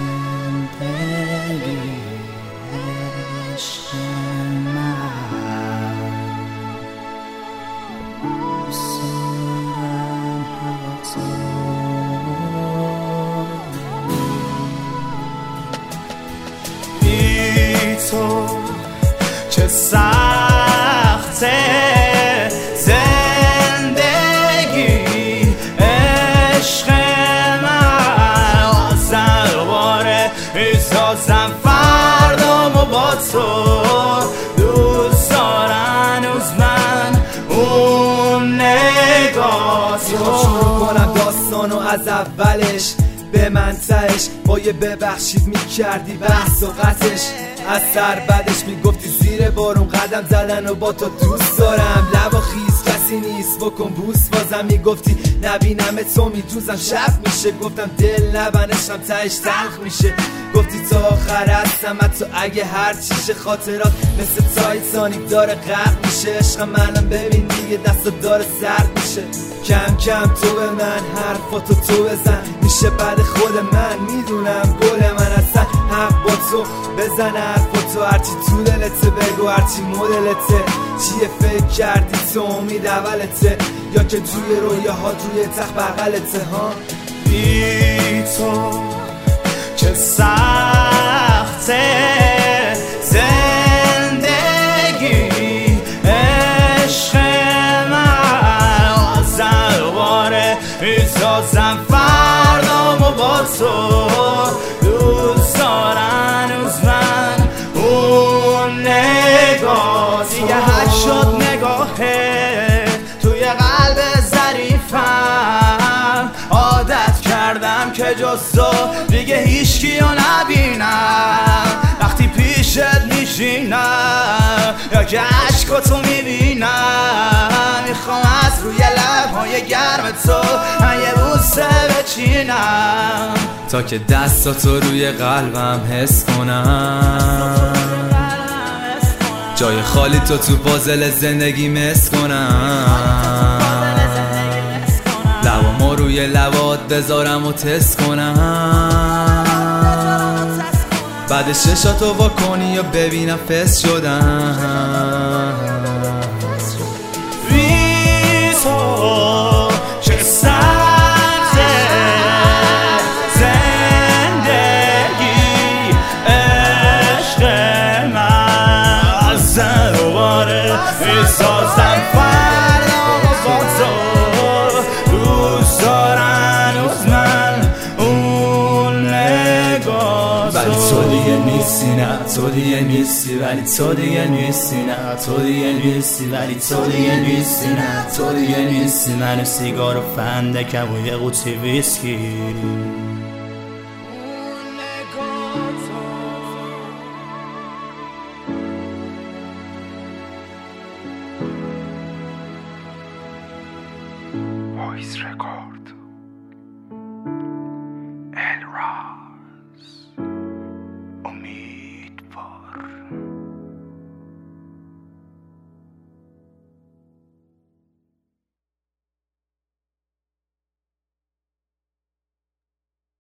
تو چه سخته زندگی عشق من آزرواره ایسازم فردامو با تو دوست دارن از من اون نگاه تو شروع کنم داستانو از اولش به من تهش با یه ببخشید میکردی بحث و قطعش از سر بعدش میگفتی زیر بارون قدم زدن و با تو دوست دارم لب و خیز کسی نیست بکن بوس بازم میگفتی نبینم تو میدوزم شب میشه گفتم دل نبنشم تهش تلخ میشه گفتی تا آخر هستم حتی اگه هر چیشه خاطرات مثل تایتانیک داره غرق میشه عشق منم ببین دیگه دستا داره سرد میشه کم کم تو به من حرفاتو تو بزن میشه بعد خود من میدونم گل من اصلا حق با تو بزن حرفاتو هرچی تو دلته بگو هرچی مدلته چیه فکر کردی تو امید اولته یا که توی رویه ها توی تخت بغلته ها بی تو چه سخته زندگی عشق من آزرواره ایسازم فردامو با تو دوست دارن از من اون نگاه دیگه حک شد نگاهه توی قلب ظریفم عادت کردم که جز تو دیگه هیچکیو نبینم وقتی پیشت میشینم یا که عشقاتو میبینم میخوام از روی لبهای گرم تو یه بوسه بچینم تا که دستاتو روی قلبم حس کنم جای خالی تو پازل زندگی مس کنم لبامو روی لبات بذارم و تست کنم بعد ششاتو وا کنی یا ببینم فس شدم بی تو چه سخته زندگی عشق من از دوباره ایسازم فردامو با تو دوست دارن از من اون نگاه ولی تو دیگه نیستی نه تو دیگه نیستی ولی تو دیگه نیستی نه تو دیگه نیستی ولی تو دیگه نیستی نه تو دیگه نیستی من سیگار و فندکم و یه قوطی ویسکی